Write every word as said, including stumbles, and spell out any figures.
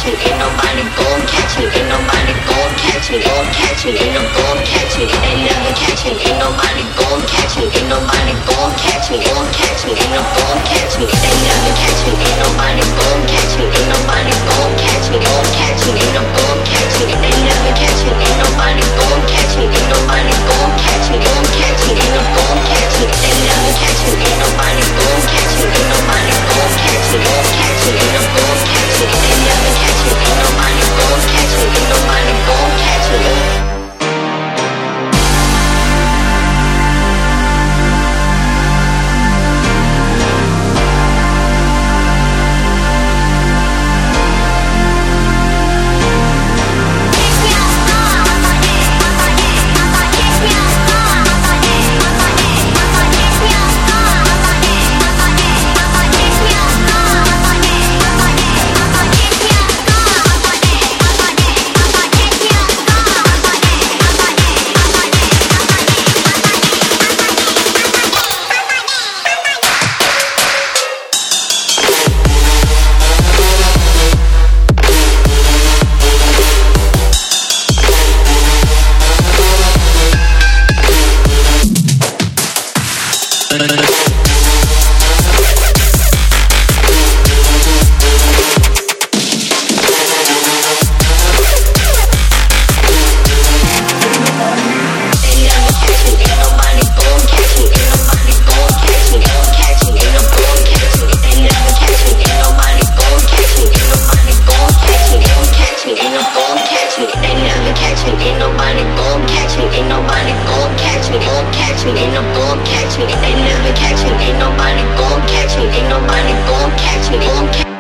catch me, ain't nobody gon' catch me, ain't nobody gon' catch me, gon' catch me, ain't no gon' catch me, they never catch me, ain't nobody gon' catch me, ain't nobody gon' catch me, gon' catch me, ain't no gon' catch me, they never catch me, ain't nobody gon' catch me, ain't nobody gon' catch me, gon' catch me, ain't no gon' catch me, they never catch me, ain't nobody gon' catch me, ain't nobody gon' catch me, gon' catch me, ain't no gon' catch me, they never catch me, ain't nobody gon' catch me, ain't nobody gon' catch me, gon' catch me, ain't no gon' catch me, they never catch me, ain't nobody gon' catch me, ain't nobody gon' catch me. Ain't nobody gon' catch me, ain't nobody gon' catch me, gon' catch me, ain't no gon' catch me, they never catch me, ain't nobody gon' catch me, ain't nobody gon' catch me, gon' catch me.